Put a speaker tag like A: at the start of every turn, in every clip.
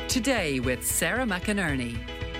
A: Today with Sarah McInerney.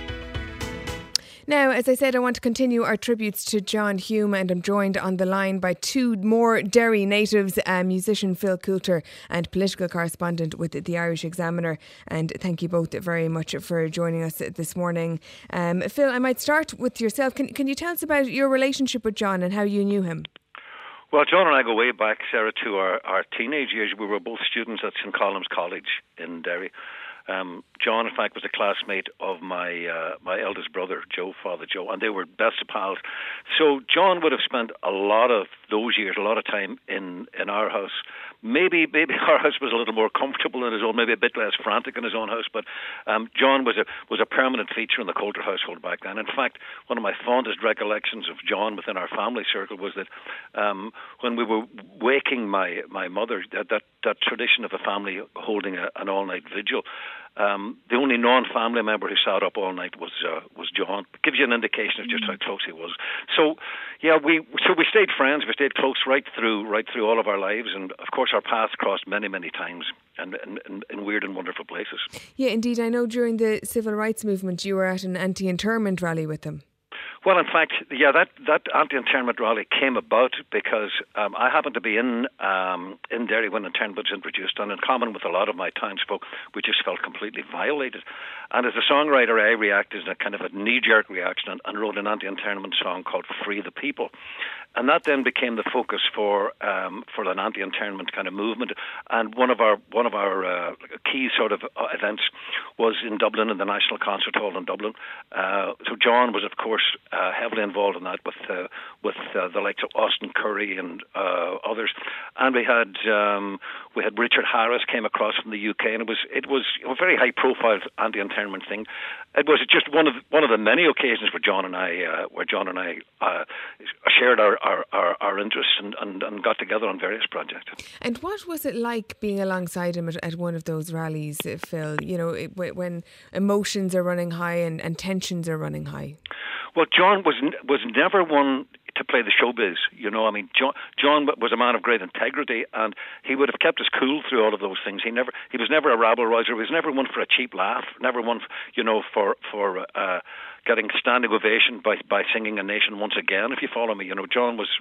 B: Now, as I said, I want to continue our tributes to John Hume, and I'm joined on the line by two more Derry natives, musician Phil Coulter and political correspondent with the Irish Examiner. And thank you both very much for joining us this morning. Phil, I might start with yourself. Can you tell us about your relationship with John and how you knew him?
C: Well, John and I go way back, Sarah, to our teenage years. We were both students at St. Columb's College in Derry. John, in fact, was a classmate of my eldest brother, Father Joe, and they were best of pals. So John would have spent a lot of those years, a lot of time in our house. Maybe our house was a little more comfortable in his own, maybe a bit less frantic in his own house, but John was a permanent feature in the Coulter household back then. In fact, one of my fondest recollections of John within our family circle was that when we were waking my mother, that tradition of a family holding an all-night vigil, the only non-family member who sat up all night was John. It gives you an indication of just how close he was. So, yeah, we stayed friends. We stayed close right through all of our lives, and of course our paths crossed many times, and in weird and wonderful places. Yeah,
B: indeed. I know during the civil rights movement you were at an anti-internment rally with him.
C: Well, in fact, yeah, that anti-internment rally came about because I happened to be in Derry when internment was introduced, and in common with a lot of my townsfolk, we just felt completely violated. And as a songwriter, I reacted in a kind of a knee-jerk reaction and wrote an anti-internment song called "Free the People," and that then became the focus for an anti-internment kind of movement. And one of our key sort of events was in Dublin, in the National Concert Hall in Dublin. So John was, of course, heavily involved in that with the likes of Austin Curry and others, and we had Richard Harris came across from the UK, and it was a very high profile anti-internment thing. It was just one of the many occasions where John and I shared our interests and got together on various projects.
B: And what was it like being alongside him at one of those rallies, Phil? You know, when emotions are running high and tensions are running high.
C: Well, John was never one to play the showbiz. You know, I mean, John was a man of great integrity, and he would have kept us cool through all of those things. He was never a rabble-rouser. He was never one for a cheap laugh. Never one, for getting standing ovation by singing "A Nation Once Again." If you follow me, you know, John was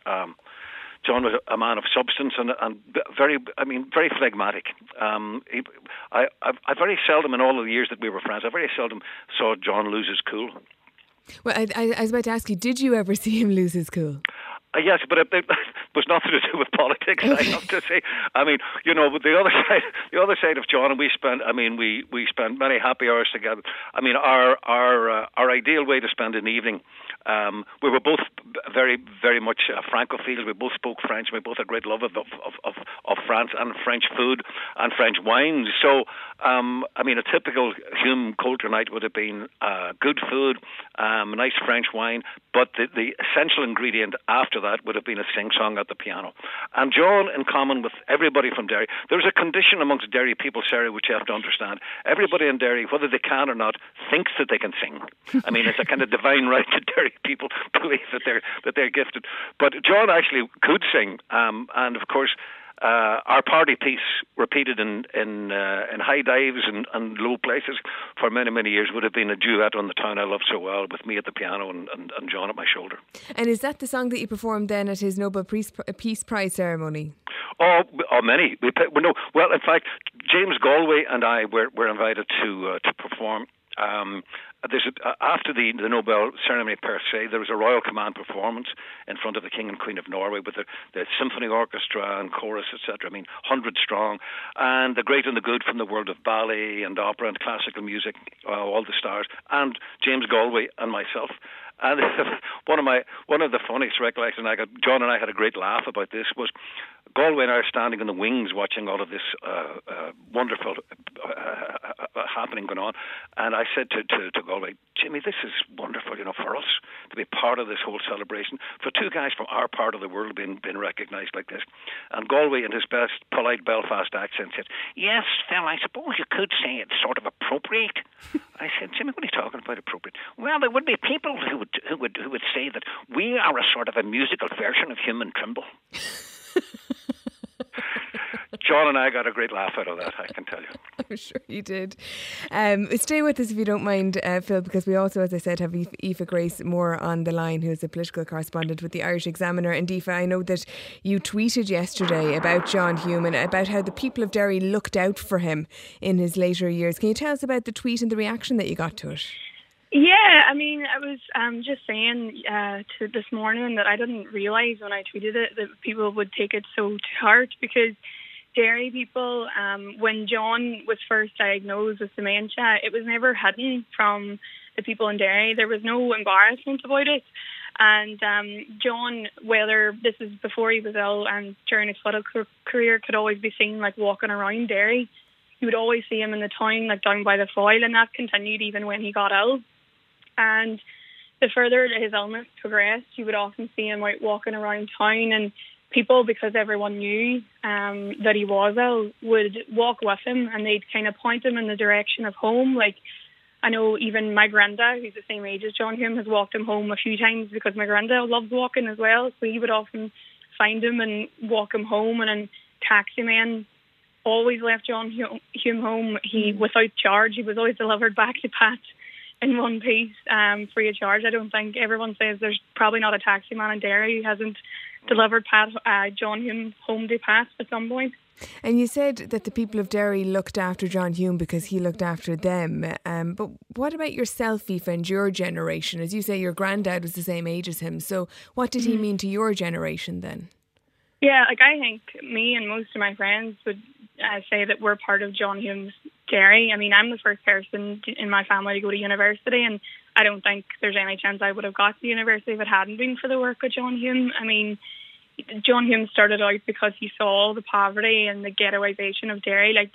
C: a man of substance and very phlegmatic. I very seldom, in all of the years that we were friends, I very seldom saw John lose his cool.
B: Well, I was about to ask you, did you ever see him lose his cool?
C: Yes, but it was nothing to do with politics. I have to say. I mean, you know, the other side of John, and we spent many happy hours together. I mean, our ideal way to spend an evening. We were both very much Francophiles. We both spoke French. We both had great love of France and French food and French wines. So, I mean, a typical Hume Coulter night would have been good food, nice French wine, but the essential ingredient after that would have been a sing-song at the piano. And John, in common with everybody from Derry, there's a condition amongst Derry people, Sarah, which you have to understand. Everybody in Derry, whether they can or not, thinks that they can sing. I mean, it's a kind of divine right to Derry people believe that they're gifted. But John actually could sing, and of course, our party piece, repeated in high dives and low places for many years, would have been a duet on "The Town I Love So Well" with me at the piano and John at my shoulder. And
B: is that the song that you performed then at his Nobel Peace Prize ceremony?
C: Oh, many. Well, in fact, James Galway and I were invited to perform. After the Nobel ceremony per se, there was a Royal Command performance in front of the King and Queen of Norway with the symphony orchestra and chorus, etc. I mean, 100 strong, and the great and the good from the world of ballet and opera and classical music, all the stars, and James Galway and myself. And one of the funniest recollections I got, John and I had a great laugh about this, was Galway and I are standing in the wings watching all of this wonderful happening going on, and I said to Galway, "Jimmy, this is wonderful, you know, for us to be part of this whole celebration, for two guys from our part of the world being recognised like this." And Galway, in his best polite Belfast accent, said, "Yes, Phil, I suppose you could say it's sort of appropriate." I said, "Jimmy, what are you talking about, appropriate?" "Well, there would be people who would say that we are a sort of a musical version of Hume and Trimble." John and I got a great laugh out of that, I can tell you.
B: I'm sure you did. Stay with us if you don't mind, Phil, because we also, as I said, have Aoife Grace Moore on the line, who's a political correspondent with the Irish Examiner. And Aoife, I know that you tweeted yesterday about John Hume and about how the people of Derry looked out for him in his later years. Can you tell us about the tweet and the reaction that you got to it?
D: Yeah, I mean, I was just saying to this morning that I didn't realise when I tweeted it that people would take it so to heart, because Derry people, when John was first diagnosed with dementia, it was never hidden from the people in Derry. There was no embarrassment about it. And John, whether this is before he was ill and during his political career, could always be seen like walking around Derry. You would always see him in the town, like down by the foil, and that continued even when he got ill. And the further his illness progressed, you would often see him out walking around town, and people, because everyone knew that he was ill, would walk with him and they'd kind of point him in the direction of home. Like, I know even my granddad, who's the same age as John Hume, has walked him home a few times because my granddad loves walking as well. So he would often find him and walk him home, and then taxi men always left John Hume home. He, without charge, he was always delivered back to Pat in one piece, free of charge. I don't think, everyone says there's probably not a taxi man in Derry who hasn't delivered John Hume home to Pat at some point.
B: And you said that the people of Derry looked after John Hume because he looked after them. But what about yourself, Aoife, and your generation? As you say, your granddad was the same age as him. So what did he mean to your generation then?
D: Yeah, like I think me and most of my friends would say that we're part of John Hume's Derry. I mean, I'm the first person in my family to go to university, and I don't think there's any chance I would have got to university if it hadn't been for the work of John Hume. I mean, John Hume started out because he saw the poverty and the ghettoisation of Derry. Like,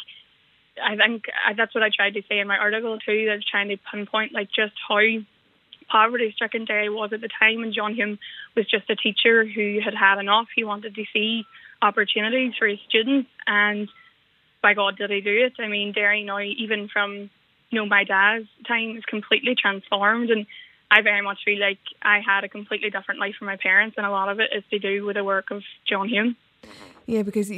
D: I think that's what I tried to say in my article too. I was trying to pinpoint like just how poverty-stricken Derry was at the time, and John Hume was just a teacher who had had enough. He wanted to see opportunities for his students, and by God did he do it. I mean, Derry now, even from my dad's time, is completely transformed, and I very much feel like I had a completely different life from my parents, and a lot of it is to do with the work of John Hume.
B: Yeah, because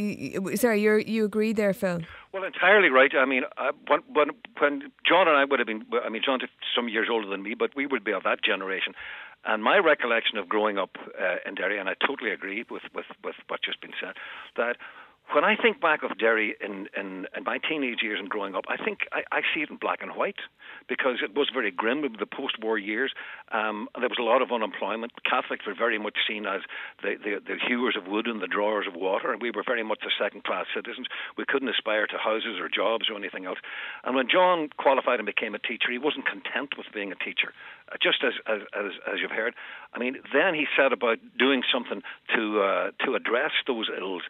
B: you agree there, Phil?
C: Well, entirely right. I mean, when John and I would have been, I mean, John's some years older than me, but we would be of that generation. And my recollection of growing up in Derry, and I totally agree with what's just been said, that when I think back of Derry in my teenage years and growing up, I think I see it in black and white, because it was very grim in the post-war years. There was a lot of unemployment. Catholics were very much seen as the hewers of wood and the drawers of water, and we were very much the second-class citizens. We couldn't aspire to houses or jobs or anything else. And when John qualified and became a teacher, he wasn't content with being a teacher. Just as you've heard, I mean, then he set about doing something to address those ills.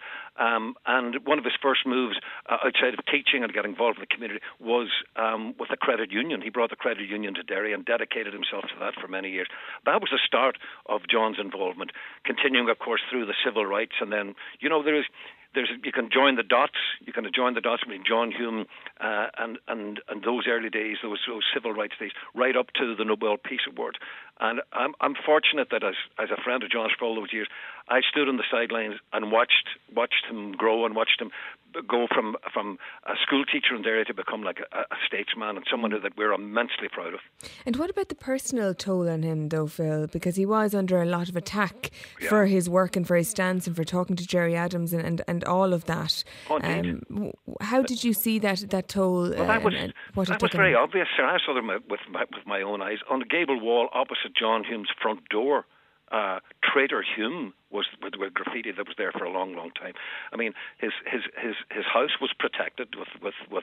C: And one of his first moves outside of teaching and getting involved in the community was with the credit union. He brought the credit union to Derry and dedicated himself to that for many years. That was the start of John's involvement, continuing, of course, through the civil rights. And then, you can join the dots. You can join the dots between John Hume and those early days, those civil rights days, right up to the Nobel Peace Award. And I'm fortunate that as a friend of John's for all those years, I stood on the sidelines and watched him grow and watched him go from a school teacher in Derry to become like a statesman and someone that we're immensely proud of.
B: And what about the personal toll on him, though, Phil? Because he was under a lot of attack for his work and for his stance and for talking to Gerry Adams and all of that. How did you see that toll?
C: Well, that was very obvious, sir. I saw them with my own eyes. On the gable wall opposite John Hume's front door, Traitor Hume was with graffiti that was there for a long, long time. I mean, his house was protected with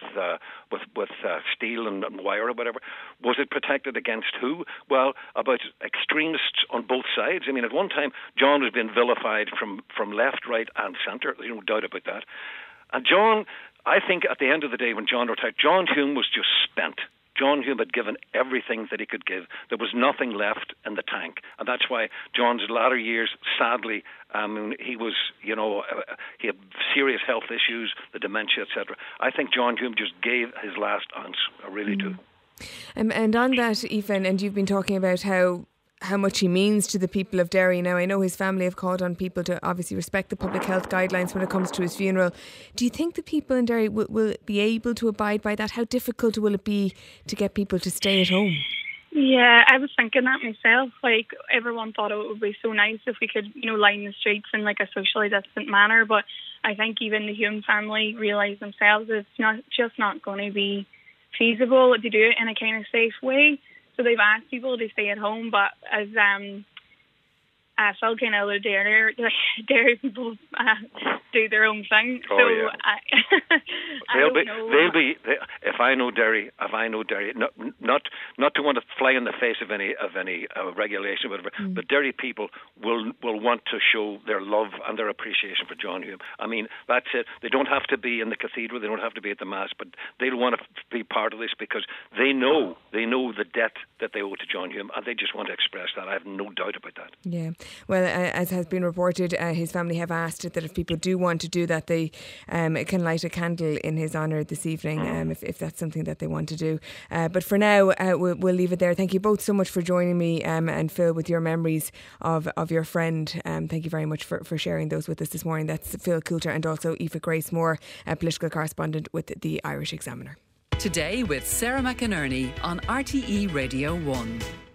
C: steel and wire or whatever. Was it protected against who? Well, about extremists on both sides. I mean, at one time, John was being vilified from left, right, and centre. There's no doubt about that. And John, I think, at the end of the day, when John retired, John Hume was just spent. John Hume had given everything that he could give. There was nothing left in the tank. And that's why John's latter years, sadly, he was, he had serious health issues, the dementia, etc. I think John Hume just gave his last ounce. I really do.
B: And on that, Aoife, and you've been talking about how how much he means to the people of Derry. Now, I know his family have called on people to obviously respect the public health guidelines when it comes to his funeral. Do you think the people in Derry will be able to abide by that? How difficult will it be to get people to stay at home?
D: Yeah, I was thinking that myself. Like, everyone thought it would be so nice if we could, line the streets in like a socially distant manner. But I think even the Hume family realise themselves that it's not going to be feasible to do it in a kind of safe way. So they've asked people to stay at home. But as Phil kind of alluded earlier, Derry people do their own thing.
C: Oh,
D: so
C: yeah.
D: I don't know.
C: If I know Derry, not to want to fly in the face of any regulation, whatever. But Derry people will want to show their love and their appreciation for John Hume. I mean, that's it. They don't have to be in the cathedral. They don't have to be at the mass, but they'll want to be part of this because they know the debt that they owe to John Hume, and they just want to express that. I have no doubt about that.
B: Yeah. Well, as has been reported, his family have asked that if people do want to do that, they can light a candle in his honour this evening, if that's something that they want to do. But for now, we'll leave it there. Thank you both so much for joining me, and Phil, with your memories of your friend. Thank you very much for sharing those with us this morning. That's Phil Coulter and also Aoife Grace Moore, a political correspondent with the Irish Examiner.
A: Today with Sarah McInerney on RTE Radio 1.